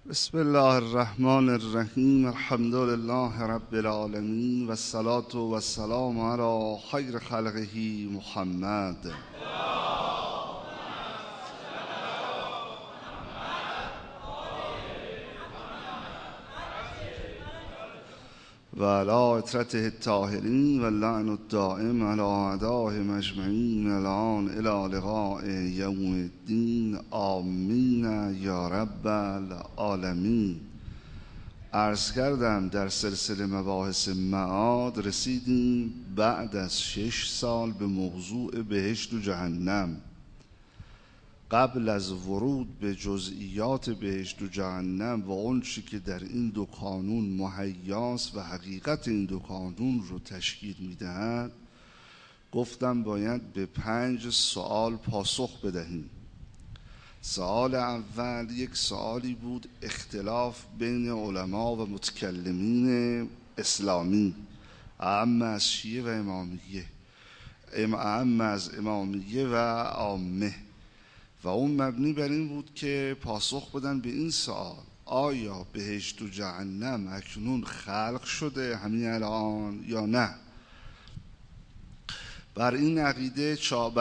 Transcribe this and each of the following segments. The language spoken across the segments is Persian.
بسم الله الرحمن الرحیم. الحمد لله رب العالمین و الصلاة و السلام علی خیر خلقه محمد. و علی اطرته الطاهرین و اللعن الدائم علی اعدائهم اجمعین الان الی لقاء یوم الدین. آمین یا رب العالمین. عرض کردم در سلسله مباحث معاد رسیدیم بعد از 6 سال به موضوع بهشت و جهنم. قبل از ورود به جزئیات بهشت و جهنم و اون چی که در این دو قانون مهیاست و حقیقت این دو قانون رو تشکیل میدهد، گفتم باید به 5 سوال پاسخ بدهیم. سوال اول یک سوالی بود اختلاف بین علما و متکلمین اسلامی، اعم از شیعه و امامیه، اعم از امامیه و عامه، و اون مبنی بر این بود که پاسخ بدن به این سوال: آیا بهشت و جهنم اکنون خلق شده همین الان یا نه؟ بر این عقیده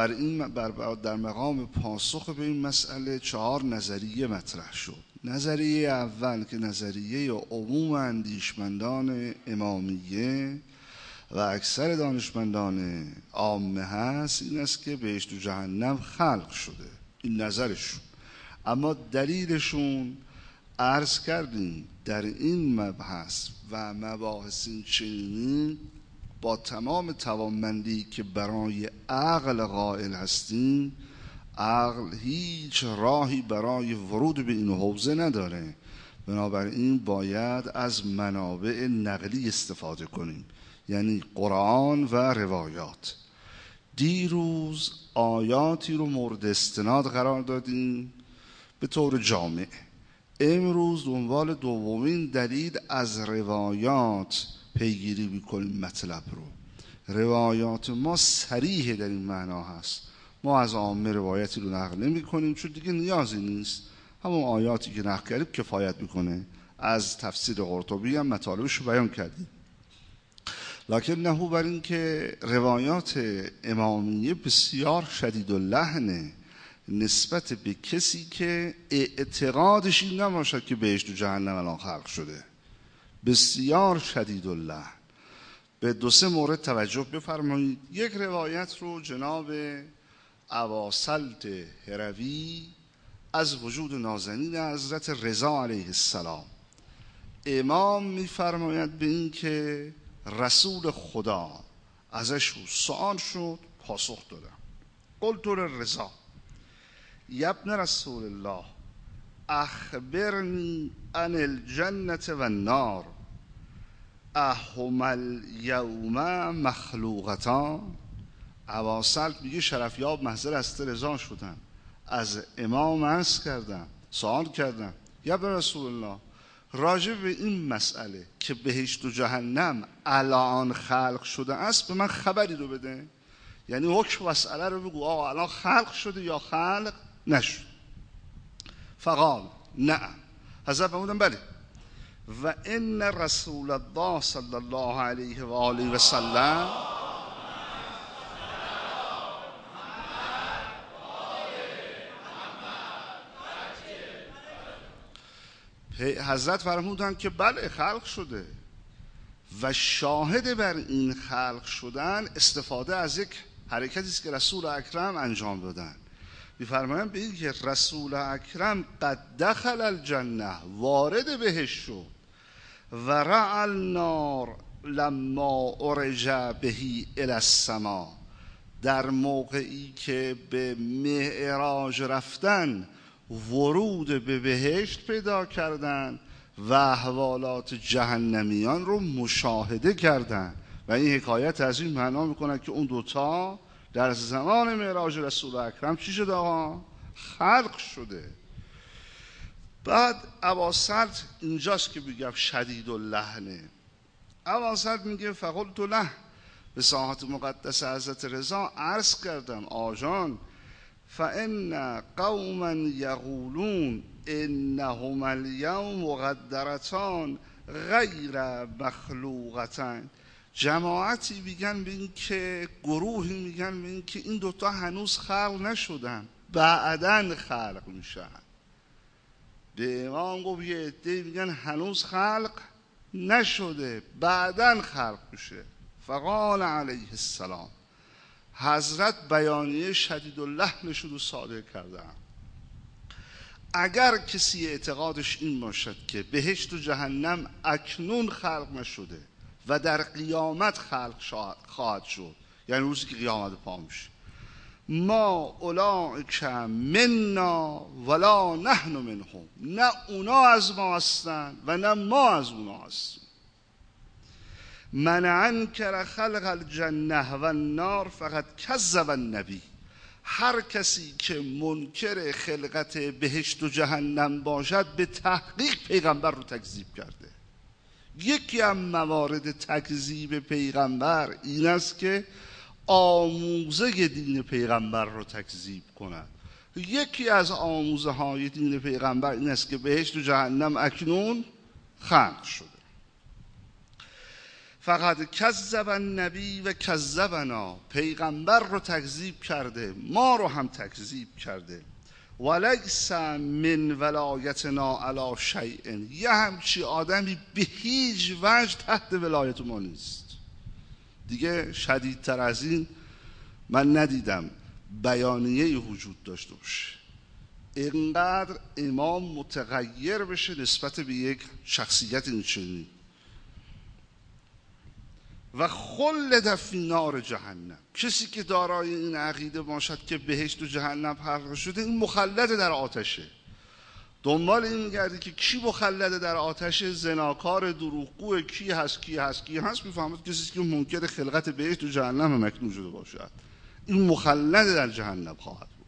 در مقام پاسخ به این مسئله 4 نظریه مطرح شد. نظریه اول که نظریه عموم اندیشمندان امامیه و اکثر دانشمندان عامه هست، این است که بهشت و جهنم خلق شده. این نظرشون. اما دلیلشون عرض کردیم در این مبحث و مباحث این چنینی با تمام توانمندی که برای عقل قائل هستیم، عقل هیچ راهی برای ورود به این حوزه نداره. بنابراین باید از منابع نقلی استفاده کنیم، یعنی قرآن و روایات. دیروز آیاتی رو مورد استناد قرار دادیم به طور جامع. امروز دنبال دومین دلیل از روایات پیگیری میکنیم مطلب رو. روایات ما صریح در این معنا هست. ما از عامه روایتی رو نقل نمی کنیم چون دیگه نیازی نیست. همون آیاتی که نقل کردیم کفایت میکنه. از تفسیر قرطبی هم مطالبش رو بیان کردیم. لکن نهو بر این که روایات امامیه بسیار شدید و لحنه نسبت به کسی که اعتقادش این نباشد که بهشت و جهنم الان خلق شده. بسیار شدید و لحن. به 2-3 مورد توجه بفرمایید. یک روایت رو جناب ابا سلط هروی از وجود نازنین حضرت رضا علیه السلام امام میفرماید به این که رسول خدا ازش سوال شد، پاسخ دادم. قلت للرضا یا ابن رسول الله اخبرنی عن الجنة و النار اهم الیوم مخلوقتان. ابا سلط میگه شرفیاب محضر حضرت رضا شدن، از امام عرض کردم، سوال کردم: یا ابن رسول الله، راجع به این مسئله که بهشت و جهنم الان خلق شده است به من خبری رو بده. یعنی حکم مسئله رو بگو، آقا الان خلق شده یا خلق نشد. فقال نعم. حضرت فرمودن بله. و ان رسول الله صلی الله علیه و آله و سلم حضرت فرمودن که بله خلق شده و شاهد بر این خلق شدن استفاده از یک حرکتی است که رسول اکرم انجام دادن. می‌فرمایند به این که رسول اکرم قد دخل الجنه، وارد بهشت شد، و رأى النار لما عرج بهی الی السما، در موقعی که به معراج رفتن ورود به بهشت پیدا کردن و احوالات جهنمیان رو مشاهده کردن. و این حکایت از این معنا میکنه که اون دوتا در زمان معراج رسول اکرم چی شده آقا؟ خلق شده. بعد ابا سلط اینجاست که میگم شدید اللحنه. ابا سلط میگه فقلت له، به ساحت مقدس حضرت رضا عرض کردم: آجان فان قوما یقولون انهم اليوم مقدرتان غیر مخلوقتان. جماعتی میگن به این که، گروهی میگن به این که این دوتا هنوز خلق نشدن، بعدن خلق میشن. به امام گفت یه عده میگن هنوز خلق نشده، بعدن خلق میشه. فقال علیه السلام، حضرت بیانیه شدید اللحنشون رو صادر کردن. اگر کسی اعتقادش این باشد که بهشت و جهنم اکنون خلق نشده و در قیامت خلق خواهد شد، یعنی روزی که قیامت پا میشه، ما اولئک منا ولا نحن منهم، نه اونا از ما هستن و نه ما از اونا هستیم. من انکر خلق الجنه و النار فقط کذب النبی، هر کسی که منکر خلقت بهشت و جهنم باشد به تحقیق پیغمبر رو تکذیب کرده. یکی از موارد تکذیب پیغمبر این است که آموزه دین پیغمبر رو تکذیب کند. یکی از آموزه های دین پیغمبر این است که بهشت و جهنم اکنون خلق شده. فقط کذب النبی و کذبنا، پیغمبر رو تکذیب کرده، ما رو هم تکذیب کرده. ولیس من ولایتنا علی شیء، یه همچی آدمی به هیچ وجه تحت ولایت ما نیست. دیگه شدیدتر از این من ندیدم بیانیه وجود داشته باشه اینقدر امام متغیر بشه نسبت به یک شخصیت اینچنین. و خلد فی نار جهنم، کسی که دارای این عقیده باشد که بهشت و جهنم خلق شده، این مخلد در آتشه. دنبال این میگردی که کی مخلد در آتش، زناکار، دروغگو، کی هست میفهمد کسی که منکر خلقت بهشت و جهنم هم اکنون شده باشد، این مخلد در جهنم خواهد بود.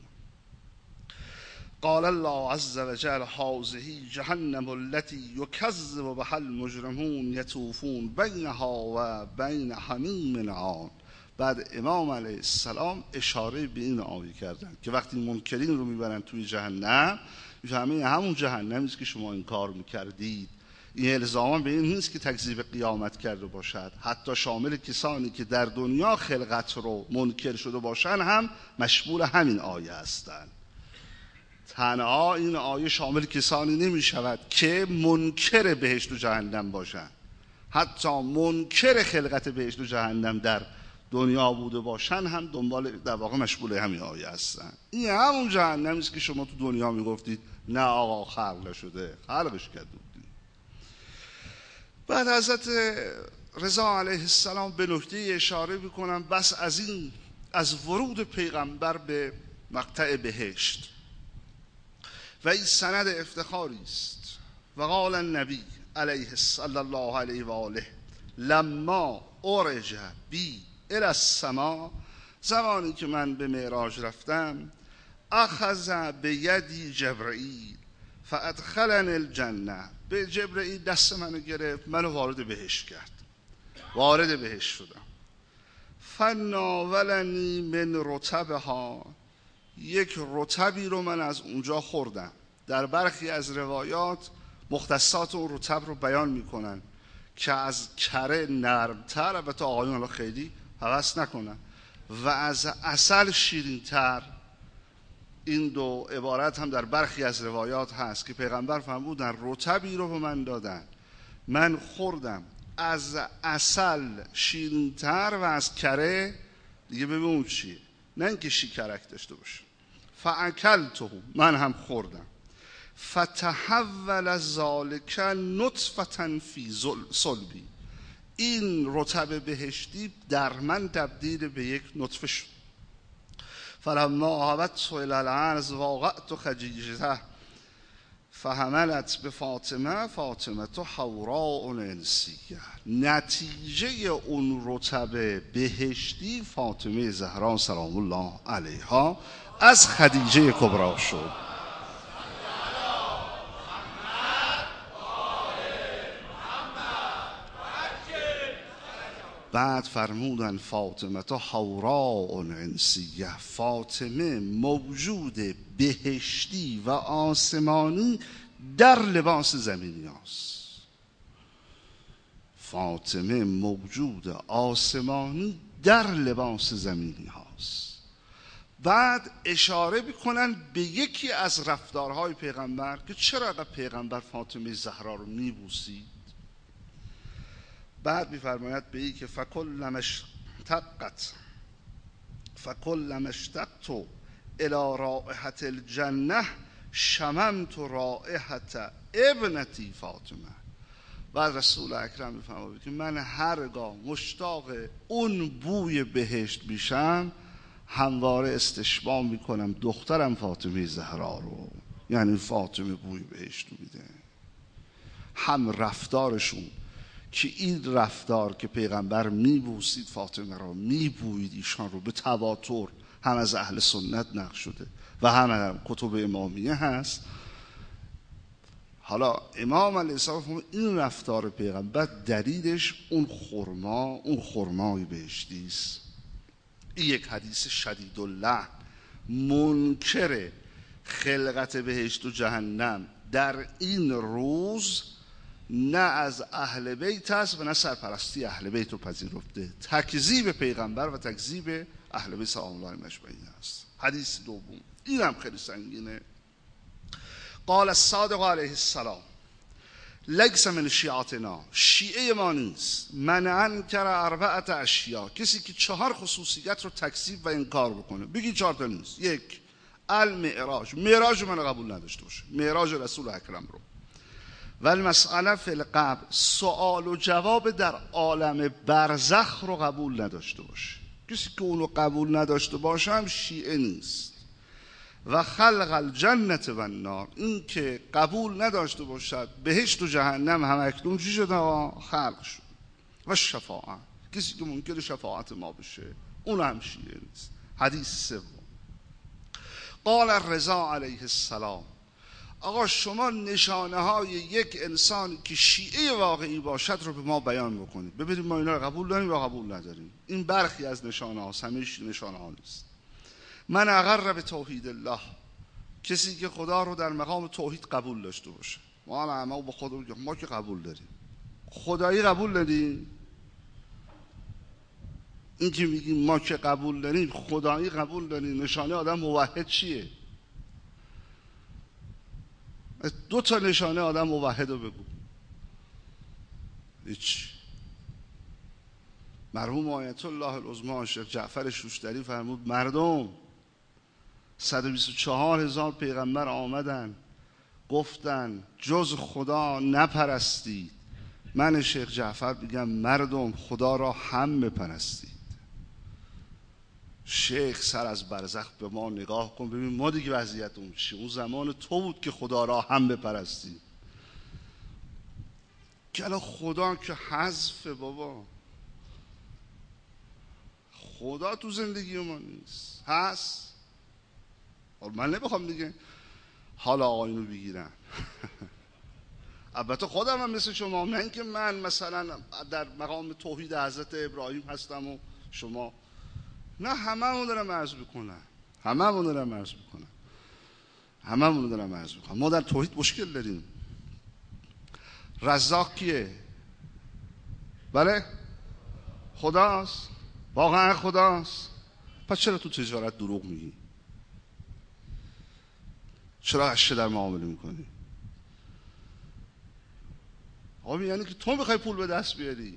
قال الله عز وجل هذه جهنم التي يكذب بها المجرمون يطوفون بینها و بین حمیم عان. بعد امام علیه السلام اشاره به این آیه کردن که وقتی منکرین رو میبرن توی جهنم، میفهمین همون جهنمی است که شما این کار میکردید. این الزاما به این نیست که تکذیب قیامت کرده باشد، حتی شامل کسانی که در دنیا خلقت رو منکر شده باشن هم مشمول همین آیه هستند. تنها این آیه شامل کسانی نمی شود که منکر بهشت و جهنم باشند، حتی منکر خلقت بهشت و جهنم در دنیا بوده باشن هم دنبال در واقع مشمول همین آیه هستن. این همون جهنمی است که شما تو دنیا میگفتید نه آقا خلق نشده، خلقش کرده بودید. بعد حضرت رضا علیه السلام به نکته اشاره میکنم بس از ورود پیغمبر به مقطع بهشت و این سند افتخاری است. و قال النبی علیه صلی الله علیه و آله لما ارج بی الى السما، زمانی که من به معراج رفتم، اخذ بیدی جبرئیل فادخلنی الجنه، به جبرئیل دست منو گرفت، منو وارد بهشت کرد، وارد بهشت شدم. فناولنی من رطبها، یک رطبی رو من از اونجا خوردم. در برخی از روایات مختصات اون رطب رو بیان میکنن که از کره نرمتر، البته آقایون حالا خیلی هوس نکنن، و از عسل شیرینتر. این دو عبارت هم در برخی از روایات هست که پیغمبر فرمودن رطبی رو به من دادن، من خوردم، از عسل شیرینتر و از کره دیگه ببین چیه، نه اینکه شیکرک داشته باشه. فاکلته، من هم خوردم. فتحول ذلک نطفة فی صلبی، این رطب بهشتی در من تبدیل به یک نطفه شد. فلما اهبطت الی الارض واقعت خدیجه فحملت به فاطمه حوراء انسیه، نتیجه اون رطب بهشتی فاطمه زهرا سلام الله علیها از خدیجه کبرا شد. بعد فرمودن فاطمه حوراء انسیه، فاطمه موجود بهشتی و آسمانی در لباس زمینی هاست. فاطمه موجود آسمانی در لباس زمینی هاست. بعد اشاره میکنن به یکی از رفتارهای پیغمبر که چرا پیغمبر فاطمه زهرا رو میبوسید. بعد میفرماید به این که فکلما اشتقت الی رائحة الجنه شممت رائحة ابنتی فاطمه. بعد رسول اکرم میفرماید که من هرگاه مشتاق اون بوی بهشت میشم همواره استشمام میکنم دخترم فاطمه زهرا رو. یعنی فاطمه بوی بهشت میده. هم رفتارشون که این رفتار که پیغمبر میبوسید فاطمه رو، میبوید ایشان رو به تواتر، هم از اهل سنت نقل شده و هم کتب امامیه هست. حالا امام علیه السلام این رفتار پیغمبر دلیلش اون خرمای بهشتی است. این یک حدیث شدید اللحن منکر خلقت بهشت و جهنم در این روز نه از اهل بیت است و نه سرپرستی اهل بیت رو پذیرفته. تکذیب پیغمبر و تکذیب اهل بیت سلام الله مجمعین است. حدیث دوم این هم خیلی سنگینه. قال الصادق علیه السلام لیس من شیعتنا، شیعه ما نیست، من انکر اربعه اشیاء، کسی که 4 خصوصیت رو تکذیب و انکار بکنه. بگی 4 تا نیست. 1 المعراج، معراج من قبول نداشته باشه، معراج رسول اکرم رو. و المسئله فی القبر، سوال و جواب در عالم برزخ رو قبول نداشته باشه. کسی که اونو قبول نداشته باشه هم شیعه نیست. و خلق الجنة و النار، این که قبول نداشته باشد بهشت و جهنم هم اکنون چی شده؟ خلق شد. و شفاعت، کسی که منکر شفاعت ما بشه اون هم شیعه نیست. حدیث سوم قال الرضا علیه السلام، آقا شما نشانه های یک انسان که شیعه واقعی باشد رو به ما بیان بکنید ببینیم ما اینا رو قبول داریم یا قبول نداریم. این برخی از نشانه هاست، همه نشانه ها نیست. من اقر به توحید الله، کسی که خدا رو در مقام توحید قبول داشته باشه. ما همه با خدا بگیم ما که قبول داریم. خدایی قبول داریم؟ این که میگیم ما که قبول داریم خدایی قبول داریم، نشانه آدم موحد چیه؟ 2 تا نشانه آدم موحد رو بگو. هیچ. مرحوم آیت الله العظما شیخ جعفر شوشتری فرمود مردم 124,000 پیغمبر آمدن گفتن جز خدا نپرستید. من شیخ جعفر میگم مردم خدا را هم بپرستید. شیخ سر از برزخ به ما نگاه کن ببین ما دیگه وضعیت اون چی. اون زمان تو بود که خدا را هم بپرستید. که الان خدا که حذف بابا، خدا تو زندگی ما نیست. هست من نمیخوام دیگه حال آقایونو بگیرم. البته خودم هم مثل شما، نه اینکه من مثلا در مقام توحید حضرت ابراهیم هستم و شما نه. هممون دارم عرض میکنم. ما در توحید مشکل داریم. رزاق کیه؟ بله خداست. واقعا خداست. پس چرا تو تجارت دروغ میگی؟ چرا غشه در معامله میکنی؟ آقا یعنی که تو میخوای پول به دست بیاری.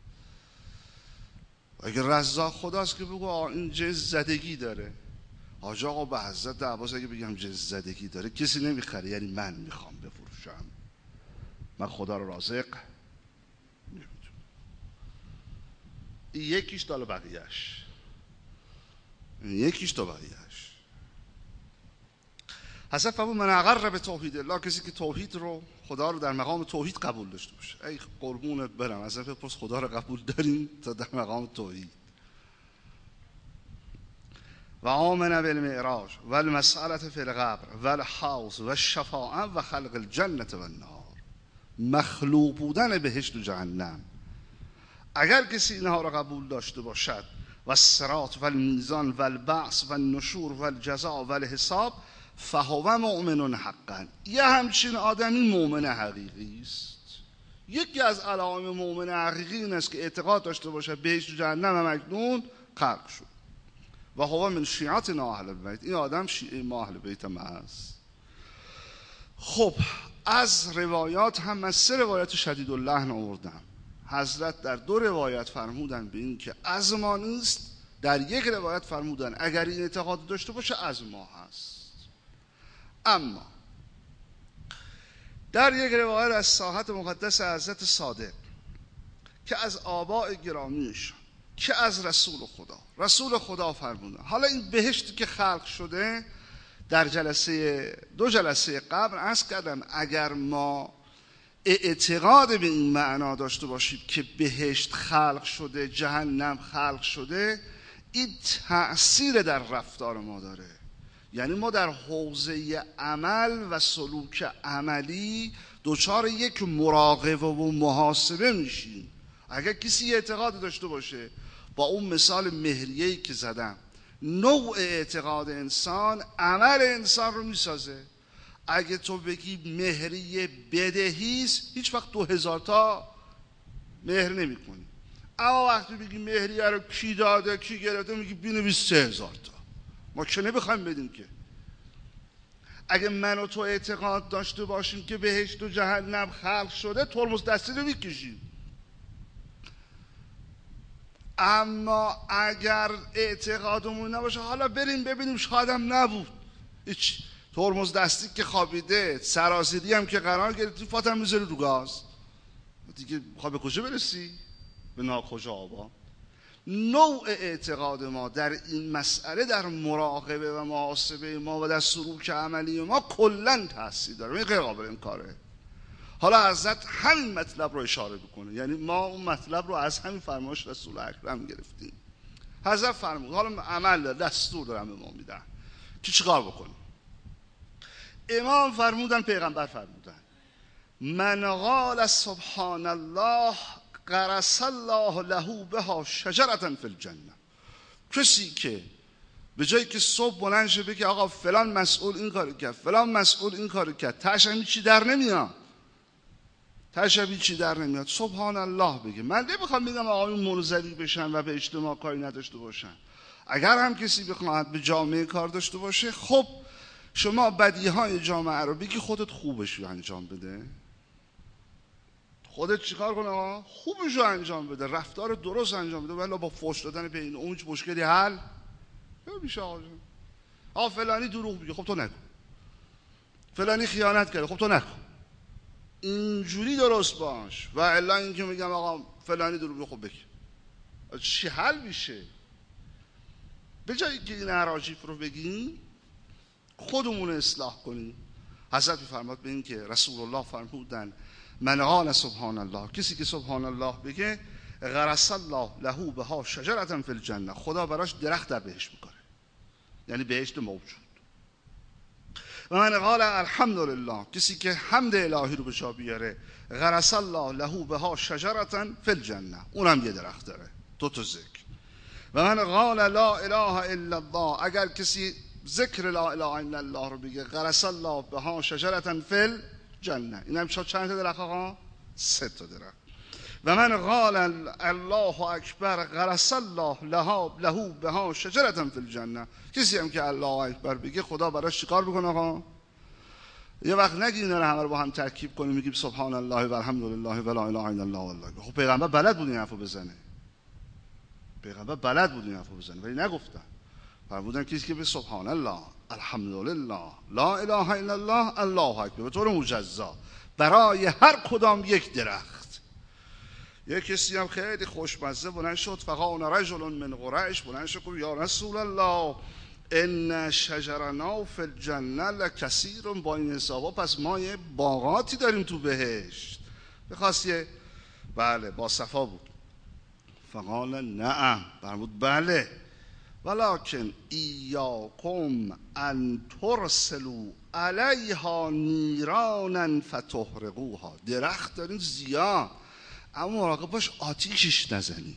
اگه رزاق خداست که بگو این جنس زدگی داره. حاج آقا به حضرت عباس اگه بگم جنس زدگی داره کسی نمیخره، یعنی من میخوام بفروشم. من خدا رو رازق نمیدونم. یکیش دال بقیهش. حضرت فرمود من اقر به توحید الله، کسی که توحید رو خدا رو در مقام توحید قبول داشته باشه. ای قربونت برم حضرت بپرس خدا رو قبول داریم تا در مقام توحید. و آمن بالمعراج و المسئله فی القبر و الحوض و الشفاعه و خلق الجنه و النار، مخلوق بودن بهشت و جهنم. اگر کسی اینها را قبول داشته باشد و الصراط و المیزان و البعث و النشور و الجزاء و الحساب فهو مؤمن حقا. یه همچین آدمی مؤمن حقیقی است. یکی از علائم مؤمن حقیقی این است که اعتقاد داشته باشه بهشت و جهنم اکنون خلق شد. و هو من شیعتنا اهل البیت. این آدم شیعه ما اهل بیت ما است. خب از روایات هم من 3 روایت شدید اللحن آوردم. حضرت در 2 روایت فرمودن به این که از ما نیست، در 1 روایت فرمودن اگر این اعتقاد داشته باشه از ما هست. اما در 1 روایت از ساحت مقدس حضرت صادق که از آباء گرامیشان که از رسول خدا فرمودن. حالا این بهشتی که خلق شده در 2 جلسه قبل عرض کردم اگر ما اعتقاد به این معنا داشته باشیم که بهشت خلق شده جهنم خلق شده، این تأثیر در رفتار ما داره. یعنی ما در حوزه عمل و سلوک عملی دچار یک مراقبه و محاسبه میشیم. اگر کسی اعتقاد داشته باشه با اون مثال مهریه‌ای که زدم، نوع اعتقاد انسان عمل انسان رو میسازه. اگه تو بگی مهریه بدهیست، هیچ وقت 2000 تا مهر نمی کنی. اما وقتی بگی مهریه رو کی داده کی گرفته، میگی بنویس 3000 تا. ما که نمیخوایم بدیم که. اگه من و تو اعتقاد داشته باشیم که بهشت و جهنم خلق شده، ترمز دستی رو میکشیم. اما اگر اعتقادمون نباشه، حالا بریم ببینیم شایدم نبود، هیچ، ترمز دستی که خوابیده، سرازیری هم که قرار گرفتی، فاتم میذاری رو گاز دیگه. میخوای به کجا برسی؟ به ناکجا آبا. نوع اعتقاد ما در این مسئله در مراقبه و محاسبه ما و در سلوک عملی ما کلن تاثیر داره. این غیر قابل انکاره. حالا حضرت همین مطلب رو اشاره بکنه، یعنی ما اون مطلب رو از همین فرمایش رسول اکرم گرفتیم. حضرت فرمود، حالا عمل دستور دارم به ما میدن که چیکار بکنیم. امام فرمودن، پیغمبر فرمودن، من قال سبحان الله غرس الله له بها شجرة فی الجنه. کسی که به جایی که صبح بلند شه بگه آقا فلان مسئول این کارو کرد، فلان مسئول این کارو کرد، تشمی چی در نمیاد، سبحان الله بگه. من نمیخوام بگم آقایون منزوی بشن و به اجتماع کاری نداشته باشن. اگر هم کسی بخواد به جامعه کار داشته باشه، خب شما بدیهای جامعه رو بگی، خودت خوبش رو انجام بده. خودت چیکار کنه؟ خوبش رو انجام بده، رفتار درست انجام بده. ولی با فحش دادن به این اون مشکلی حل نمیشه. آقا فلانی دروغ میگه، خب تو نکن. فلانی خیانت کرده، خب تو نکن. اینجوری درست باش. و الا اینکه میگم آقا فلانی دروغ میگه، خب بگی چی حل میشه؟ به جایی که این اراجیف رو بگیم، خودمون اصلاح کنیم. حضرت میفرماد به این که رسول الله فرمودن من قال سبحان الله، کسی که سبحان الله بگه، غرس الله له بها شجرة فی الجنه، خدا براش درخت در بهشت میکنه، یعنی بهشت موجود. و من قال الحمدلله، کسی که حمد الهی رو به جا بیاره، غرس الله له بها شجرة فی الجنه، اونم یه درخت داره. 2 تا ذکر. و من قال لا اله الا الله، اگر کسی ذکر لا اله الا الله رو بگه، غرس الله بها شجرة فی الجنه، این هم چند تا درخت آقا؟ 3 تا درخت. و من قال الله اکبر غرس الله له بها شجرة فی الجنه، کسی هم که الله اکبر بگه، خدا براش چیکار بکنه آقا؟ یه وقت نگی اینا رو همه رو با هم ترکیب کنیم میگیم سبحان الله و الحمدلله و لا اله الا الله والله. خب پیغمبر بلد بود این حرفو بزنه، ولی نگفتن. فرمودن کسی که به سبحان الله، الحمدلله، لا اله الا الله، الله اکبر به طور مجزا برای هر کدام یک درخت. یک کسی هم خیلی خوشمزه بلند شد، فقال رجل من قریش بلند شد گفت یا رسول الله ان شجرنا فی الجنه لکثیر، با این حسابا پس ما یه باغاتی داریم تو بهشت. بخواست یه بله با صفا بود. فقال نعم، فرمود بله، ولکن ایاکم ان ترسلوا علیها نیرانا فتحرقوها، درخت دارین زیاد، اما مراقب باش آتیشش نزنی،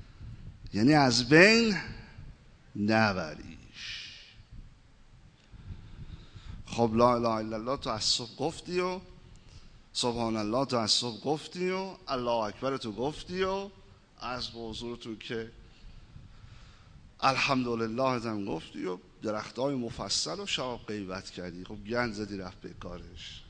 یعنی از بین نبریش. خب لا اله الا الله تو از صبح گفتی و سبحان الله تو از صبح گفتی و الله اکبر تو گفتی و از به حضورتون که الحمدلله هم گفتی و درختای مفصل و شراب غیبت کردی. خب گند زدی رفت به کارش.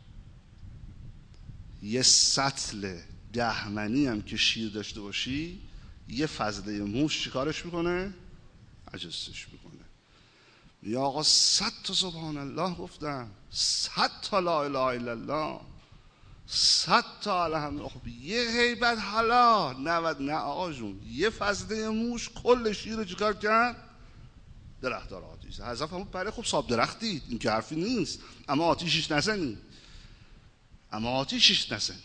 یه سطل 10 منی هم که شیر داشته باشی یه فضله موش چیکارش میکنه؟ عجزش میکنه. یا آقا 100 تا سبحان الله گفتم، 100 تا لا اله الا الله، 100 تا الحمدلله. خب یه غیبت حالا 90 نه آقا جون، یه فضله موش کل شیر رو چیکار کرد؟ درختار آتیش. حضرت فرمود بله خب صاحب درختید، این که حرفی نیست، اما آتیشش نزنید، اما آتیشش نزنید.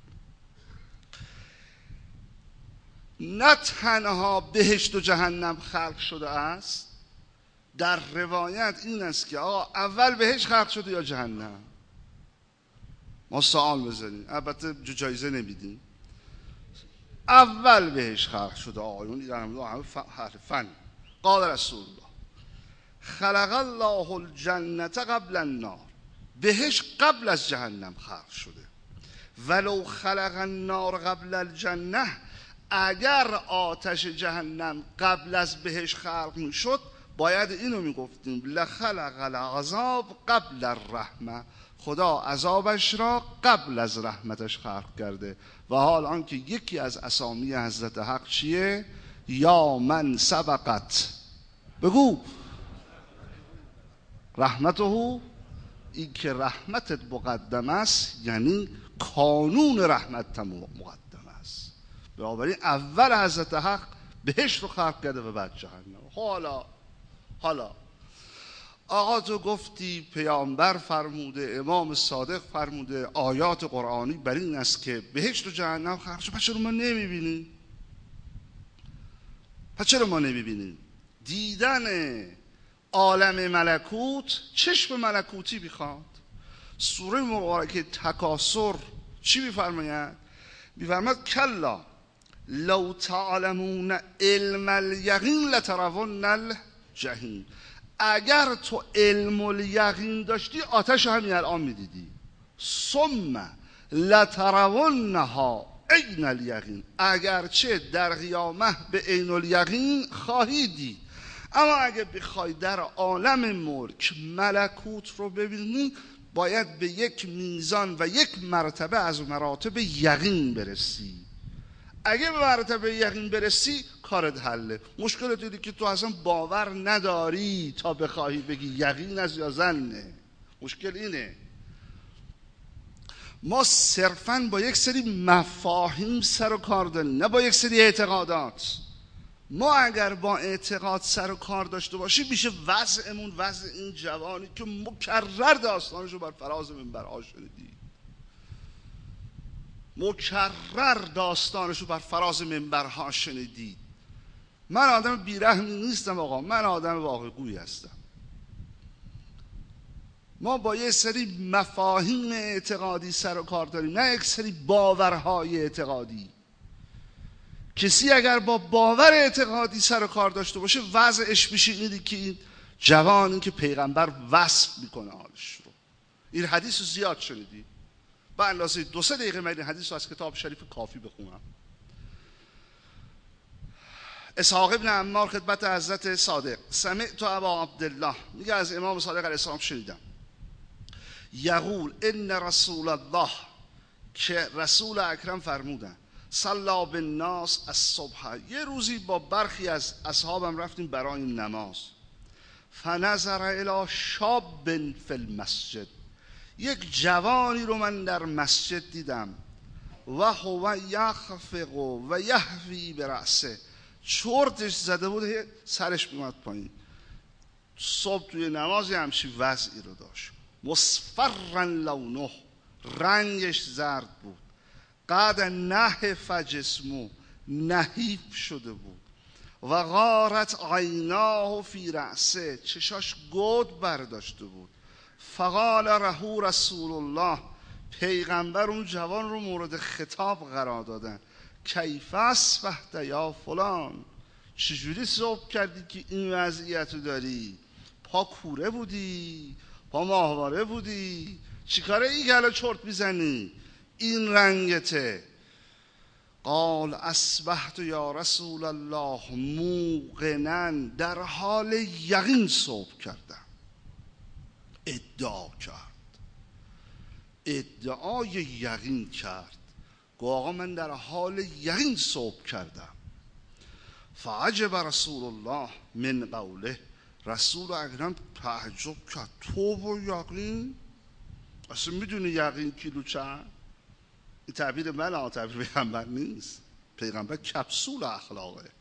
نه تنها بهشت و جهنم خلق شده است، در روایت این است که آقا اول بهشت خلق شده یا جهنم؟ ما سوال بزنیم، البته جایزه نمیدیم. اول بهشت خلق شده آقایون در همه فن. قال رسول الله خلق الله الجنة قبل النار، بهشت قبل از جهنم خلق شده. ولو خلق النار قبل الجنة، اگر آتش جهنم قبل از بهشت خلق میشد باید اینو میگفتیم لخلق العذاب قبل الرحمه، خدا عذابش را قبل از رحمتش خلق کرده. و حال آنکه یکی از اسامی حضرت حق چیه؟ یا من سبقت، بگو رحمته، این که رحمتت مقدم است یعنی کانون رحمت مقدم است. بنابراین اول حضرت حق بهشت رو خلق کرده و بعد جهنم. حالا آقا تو گفتی پیامبر فرموده، امام صادق فرموده، آیات قرآنی بر این است که بهشت و جهنم خلق شده، پس چرا ما نمیبینیم؟ پس چرا ما نمیبینیم؟ دیدن عالم ملکوت چشم ملکوتی میخواد. سوره مبارکه تکاثر چی میفرماید؟ میفرماید کلا لو تعلمون علم الیقین لترون الجحیم، اگر تو علم الیقین داشتی آتش همین الان میدیدی. ثم لترونها عین الیقین، اگرچه در قیامت به عین الیقین خواهی دید، اما اگه بخوای در عالم ملک ملکوت رو ببینی باید به یک میزان و یک مرتبه از مراتب یقین برسی. اگه به مرتبه یقین برسی کارت حله. مشکل دیدی که تو اصلا باور نداری تا بخواهی بگی یقین است یا ظنه. مشکل اینه ما صرفاً با یک سری مفاهیم سر و کار داریم، نه با یک سری اعتقادات. ما اگر با اعتقاد سر و کار داشته باشیم میشه وضعمون وضع این جوانی که مکرر داستانشو بر فراز منبرها شنیدی، مکرر داستانشو بر فراز منبرها شنیدید. من آدم بیرحمی نیستم آقا، من آدم واقع‌گویی هستم. ما با یه سری مفاهیم اعتقادی سر و کار داریم، نه یک سری باورهای اعتقادی. کسی اگر با باور اعتقادی سر و کار داشته باشه وضعش میشه اینه که این جوانی که پیغمبر وصف میکنه حالش رو. این حدیث رو زیاد شنیدی، با اندازه 2-3 دقیقه من این حدیث رو از کتاب شریف کافی بخونم. اسحاق ابن عمار خدمت حضرت صادق سمعت ابا عبدالله میگه از امام صادق علیه السلام شنیدم یقول ان رسول الله، که رسول اکرم فرمودن صلی بالناس الصبح، یه روزی با برخی از اصحابم رفتیم برای نماز، فنظر الی شاب فی المسجد، یک جوانی رو من در مسجد دیدم، و هو یخفق و یهوی برأسه، چرتش زده بود سرش میومد پایین. صبح توی نماز همچین وضعی رو داشت. مصفرا لونه، رنگش زرد بود. قد نحف جسمو، نحیف شده بود. و غارت عیناه فی رأسه، چشاش گود برداشته بود. فقال له رسول الله، پیغمبر اون جوان رو مورد خطاب قرار دادن. کیف اصبحت یا فلان، چجوری صبح کردی که این وضعیت رو داری؟ پا کوره بودی؟ پا ماهواره بودی، چیکاره ای گلو چرت میزنی؟ این رنگته. قال اصبحت یا رسول الله موقنا، در حال یقین صبح کردم. ادعا کرد، ادعای یقین کرد. گو آقا من در حال یقین صبح کردم. فعجب رسول الله من قوله، رسول اکرم تعجب کرد. تو و یقین؟ اصلا میدونی یقین کیلو چند؟ این تعبیر من، تعبیر پیغمبر نیست. پیغمبر کپسول اخلاقه.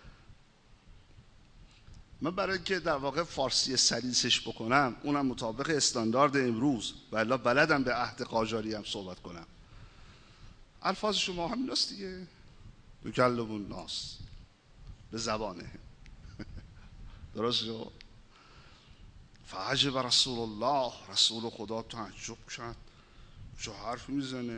من برای که در واقع فارسی سلیسش بکنم، اونم مطابق استاندارد امروز، ولی بلدم به عهد قاجاری هم صحبت کنم، الفاظ شما هم نست دیگه، یکلم الناس به زبانه. درست شد؟ فعجب رسول الله، رسول خدا تعجب کرد، چه حرف میزنه؟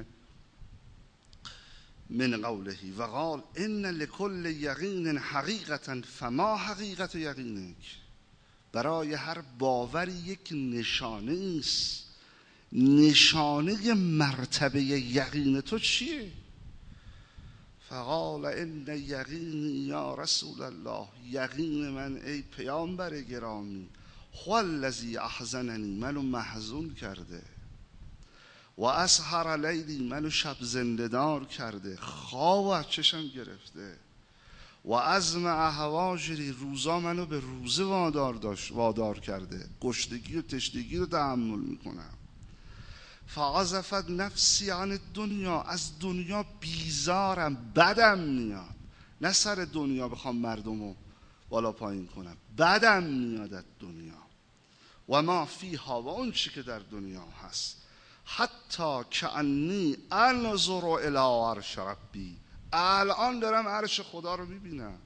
من قوله و قال ان لكل یقین حقیقتا فما حقیقت یقینک. برای هر باوری یک نشانه است، نشانه مرتبه یقین تو چیه؟ فقال ان یقینی یا رسول الله، یقین من ای پیامبر گرامی، هو الذی احزننی، منو محزون کرده، و اسهر لیلی، منو شب زنده‌دار کرده، خواب از چشم گرفته، و عزم احواجری، روزا منو به روزه وادار کرده، گشتگی و تشنگی رو تحمل میکنم. فعزفت نفسی عن الدنیا، از دنیا بیزارم، بدم میاد. نه سر دنیا بخوام مردمو بالا پایین کنم، بدم میاد از دنیا. و ما فیها، و اون چی که در دنیا هست. حتی کأنی انظر الی عرش ربی، الان دارم عرش خدا رو میبینم.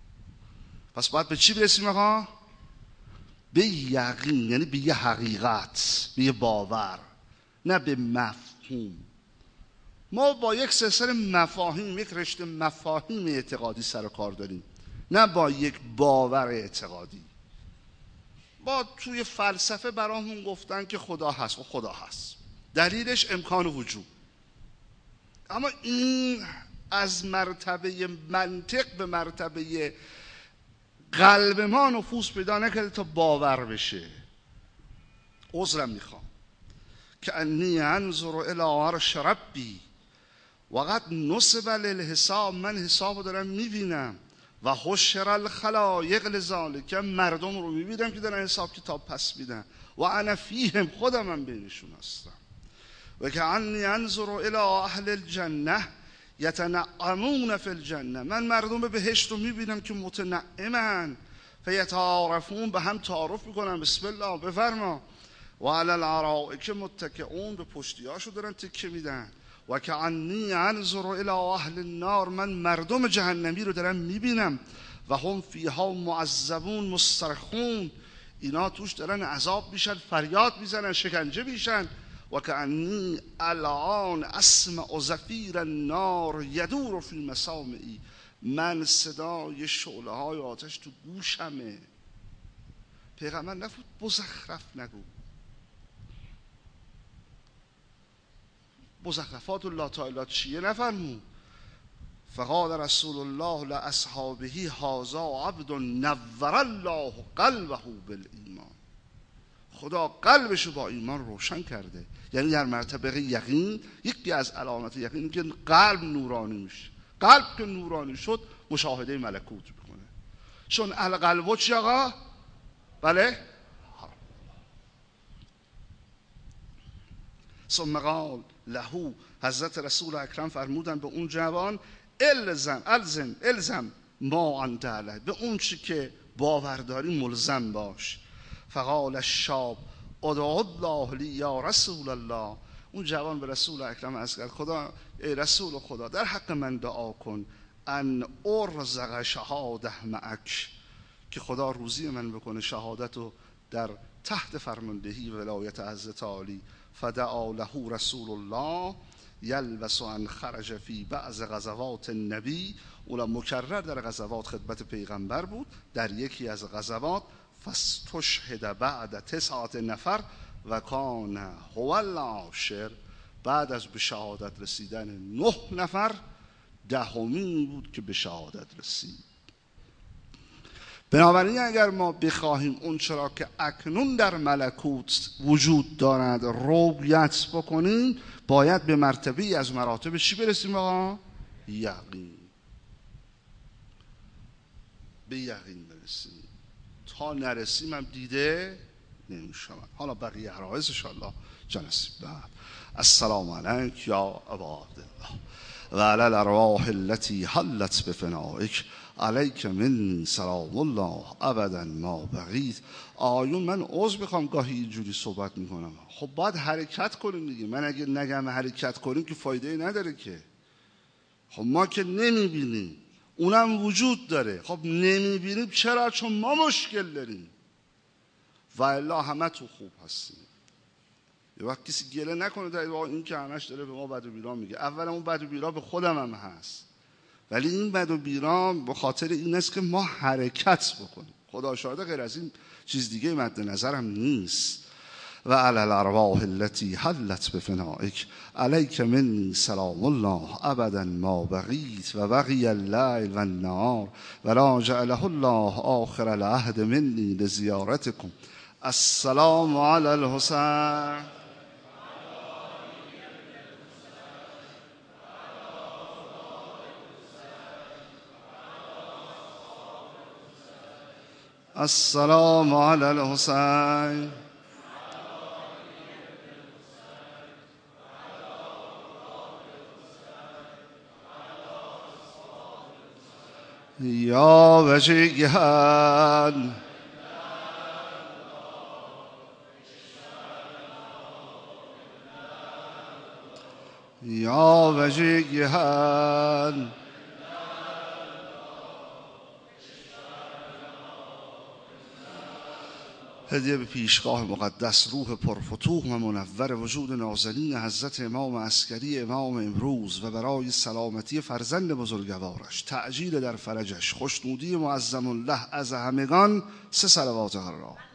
پس باید به چی برسیم آقا؟ به یقین، یعنی به یه حقیقت، به یه باور، نه به مفهوم. ما با یک سلسله مفاهیم، یک رشته مفاهیم اعتقادی سر و کار داریم، نه با یک باور اعتقادی. با توی فلسفه برامون گفتن که خدا هست، و خدا هست، دلیلش امکان وجود. اما این از مرتبه منطق به مرتبه قلب ما نفوذ پیدا نکرده تا باور بشه. عذرم میخوام. که انی انظر الی عرش ربی و قد نصب للحساب، من حساب دارم میبینم. و حشر الخلایق لذالک، مردم رو میبینم که دارن حساب کتاب پس میدن. و انا فیهم، خودم هم بینشون هستم. و که انی انظر الی اهل الجنه یتنعمون فی الجنه، من مردم بهشت رو میبینم که متنعمن. فیتعارفون، به هم تعارف میکنن، بسم الله بفرما. و علی الارائک متکئون، به پشتیاشو دارن تکه میدن. و که انی انظر الی اهل النار، من مردم جهنمی رو دارم میبینم. و هم فیها معذبون مسترخون، اینا توش دارن عذاب میشن، فریاد میزنن، شکنجه میشن. و که انی الان اسمع زفیر النار یدور فی مسامعی، من صدای شعله های آتش تو گوشمه. پیغمبر نفرمود مزخرف نگو، مزخرفات الله تعالی چیه نفرمود. فقال رسول الله لاصحابه هذا عبد نور الله قلبه بالایمان، خدا قلبشو با ایمان روشن کرده. یعنی در مرتبه یقین، یکی از علامت یقین که قلب نورانی میشه. قلب که نورانی شد مشاهده ملکوت میکنه. چون القلب چی آقا؟ بله؟ ثم قال له، حضرت رسول اکرم فرمودن به اون جوان الزم ما انت علیه، به اون چی که باورداری ملزم باش. فقال الشاب ادعو الله لی یا رسول الله، اون جوان به رسول اکرم عرض کرد خدا، ای رسول خدا در حق من دعا کن، ان ارزق شهاده معک، که خدا روزی من بکنه شهادت رو در تحت فرماندهی ولایت حضرت تعالی. فدعا له رسول الله یلبس ان خرج فی بعض غزوات النبی، اولا مکرر در غزوات خدمت پیغمبر بود. در یکی از غزوات فاستشهد بعد 9 نفر و کان هو العاشر، بعد از به شهادت رسیدن 9 نفر 10می بود که به شهادت رسید. بنابراین اگر ما بخواهیم اون چرا که اکنون در ملکوت وجود دارد رؤیت بکنیم، باید به مرتبه از مراتب چی برسیم آقا؟ یقین. به یقین برسیم. تا نرسیم هم دیده نمیشود. حالا بقیه عرایض انشاءالله جلسه بعد. السلام علیک یا ابا عبدالله و علی الارواح التي حلت بفنائک علیک منی سلام الله ابدا ما بقیت. آیون من عذر میخوام گاهی اینجوری صحبت میکنم. خب باید حرکت کنیم دیگه. من اگه نگم حرکت کنیم که فایده نداره که. خب ما که نمیبینیم، اونم وجود داره. خب نمیبینیم چرا؟ چون ما مشکل داریم و الا همه تو خوب هستیم. یه وقت کسی گله نکنه در این که همش داره به ما بد و بیرا میگه. اولا اون بد و بیرا به خودم هم هست، ولی این بد و بیرا به خاطر این است که ما حرکت بکنیم. خدا شاهده غیر از این چیز دیگه مد نظرم نیست. و علی الارواح التي حلت بفنائک علیک منی سلام الله ابدا ما بقیت و بقی اللیل و النهار و لا جعله الله آخر العهد منی لزیارتکم. السلام علی الحسین. السلام علی الحسین. یا وجیها یا وجیها هدیه به پیشگاه مقدس روح پرفتوح و منور وجود نازنین حضرت امام عسکری امام امروز و برای سلامتی فرزند بزرگوارش، تعجیل در فرجش، خوشنودی معظم الله از همگان 3 صلوات قرار.